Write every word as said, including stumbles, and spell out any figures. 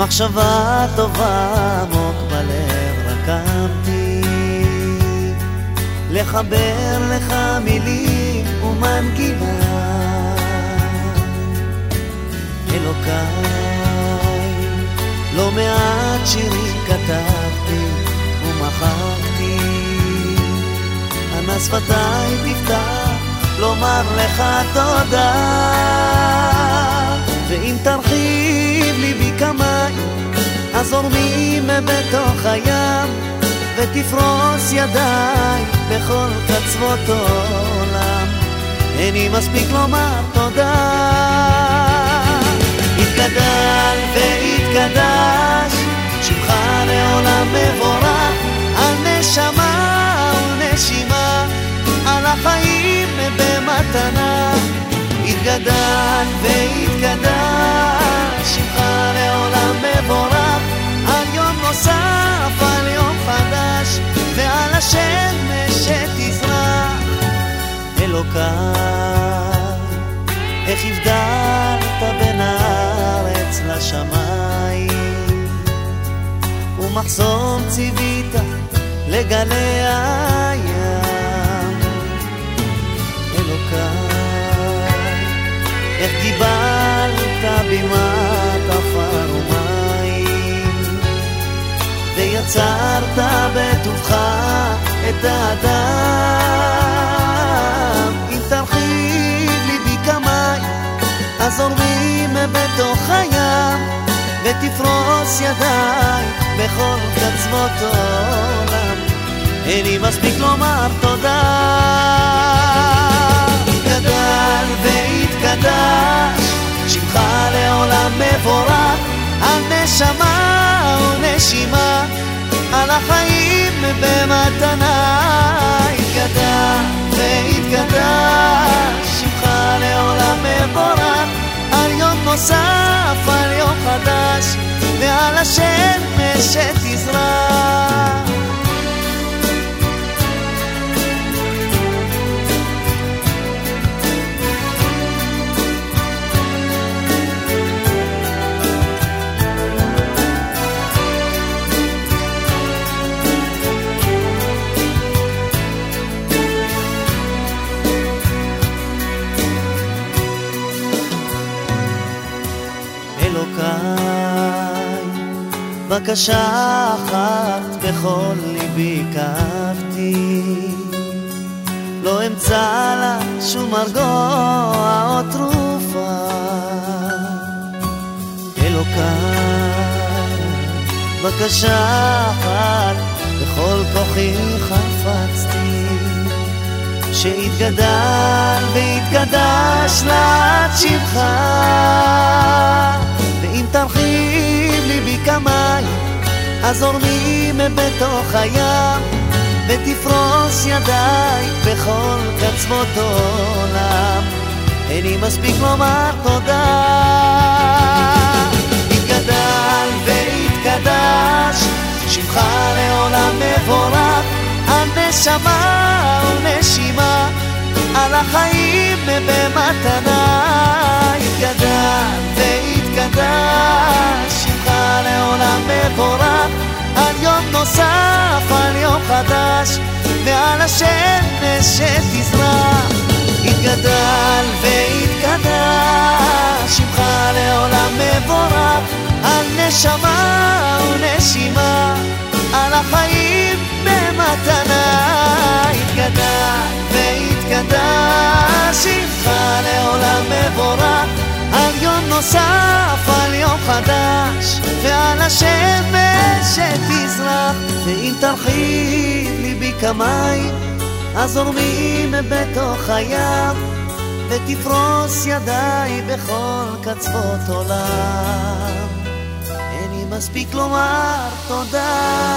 מחשבה טובה עמוק בלב רקמתי, לחבר לך מילים ומנגינה. אלוקיי, לא מעט שירים כתבתי ומחקתי, אנא שפתיי תפתח לומר לך תודה. ואם תרחיב ליבי כמים הזורמים בתוך הים, ותפרוס ידיי בכל קצוות העולם, איני מספיק לומר תודה. התגדל והתקדש שמך לעולם מבורך, על נשמה ונשימה, על החיים במתנה. התגדל והתקדש שמך לעולם מבורך, על יום נוסף, על יום חדש, ועל השמש שתזרח. אלוקיי, איך הבדלת בין הארץ לשמיים, ומחסום ציווית לגלי הים. אלוקיי, איך קיבלת בימת עפר ומים, ויצרת בטובך את האדם. אם תרחיב ליבי כמים הזורמים בתוך הים, ותפרוס ידיי בכל קצוות העולם, איני מספיק לומר תודה. התגדל והתקדש שמך לעולם מבורך, על נשמה ונשימה, על החיים במתנה. התגדל והתקדש שמך לעולם מבורך, על יום נוסף, על יום חדש, ועל השמש שתזרח. בקשה אחת בכל ליבי כאבתי, לא אמצא לה שום מרגוע או תרופה. אלוקיי, בקשה אחת בכל כוחי חפצתי, שיתגדל ויתקדש לעד שמך. ואם תרחיב ליבי כמים הזורמים בתוך הים, ותפרוס ידיי בכל קצוות העולם, איני מספיק לומר תודה. התגדל והתקדש שמך לעולם מבורך, על נשמה ונשימה, על החיים במתנה. התגדל והתקדש שמך לעולם מבורך, על יום נוסף, על יום חדש, ועל השמש שתזרח. התגדל והתקדש שמך לעולם מבורך, על נשמה ונשימה, על החיים במתנה. התגדל והתקדש שמך לעולם מבורך, על יום נוסף, על יום חדש, ועל השמש שתזרח. ואם תרחיב ליבי כמים הזורמים בתוך הים, ותפרוס ידיי בכל קצוות עולם, איני מספיק לומר תודה.